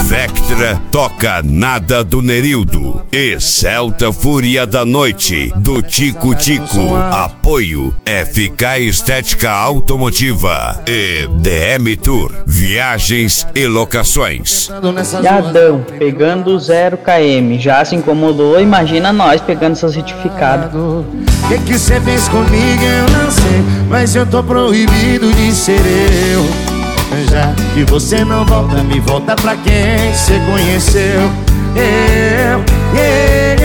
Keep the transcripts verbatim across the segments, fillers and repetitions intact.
Vectra toca Nada do Nerildo e Celta Fúria da Noite do Tico Tico. Apoio F K Estética Automotiva e D M Tour Viagens e Locações. Jadão, pegando zero quilômetros, já se incomodou, imagina nós pegando seu certificado. O que que cê fez comigo eu não sei, mas eu tô proibido de ser eu. Já que você não volta, me volta pra quem cê conheceu. Eu, eu,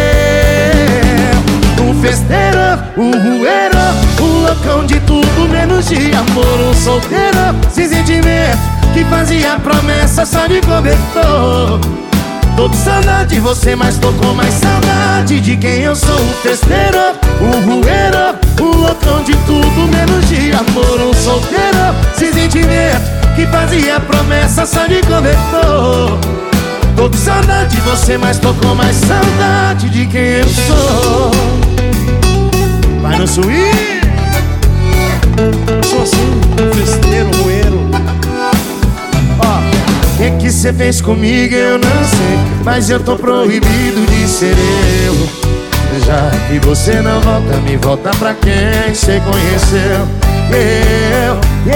eu. Um festeiro, um rueiro, um loucão de tudo menos de amor. Um solteiro, sem sentimento, que fazia promessa só de cobertor. Tô com saudade de você, mas tô com mais saudade de quem eu sou. Um festeiro, um rueiro, um loucão de tudo menos de amor. Um solteiro, sem sentimento, que fazia promessa só de cobertor. Tô com saudade de você, mas tô com mais saudade de quem eu sou. Vai no swing. Sou assim, um festeiro, um rueiro. Ó. O que que cê fez comigo eu não sei, mas eu tô proibido de ser eu. Já que você não volta, me volta pra quem cê conheceu. Eu,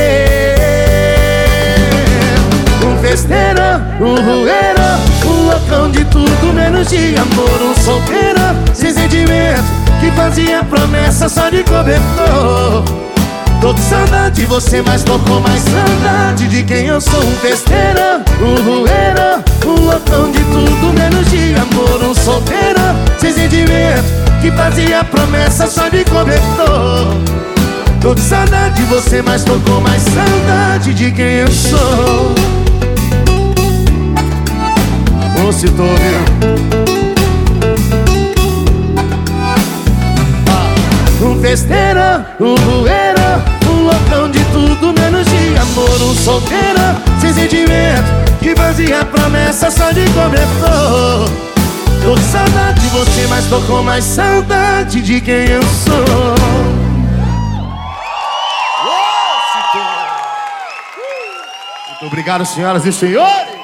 eu. Um festeiro, um rueiro, um loucão de tudo menos de amor. Um solteiro, sem sentimento, que fazia promessa só de cobertor. Tô com saudade de você, mas tô com mais saudade de quem eu sou. Um festeiro, um rueiro, um loucão de tudo menos de amor. Um solteiro, sem sentimento, que fazia promessa só de cobertor. Tô com saudade de você, mas tô com mais saudade de quem eu sou. Ô, se tô ouvindo. Um festeiro, um rueiro, um loucão de tudo menos de amor. Um solteiro, sem sentimento, que fazia promessa só de cobertor. Tô com saudade de você, mas tô com mais saudade de quem eu sou. Muito obrigado, senhoras e senhores.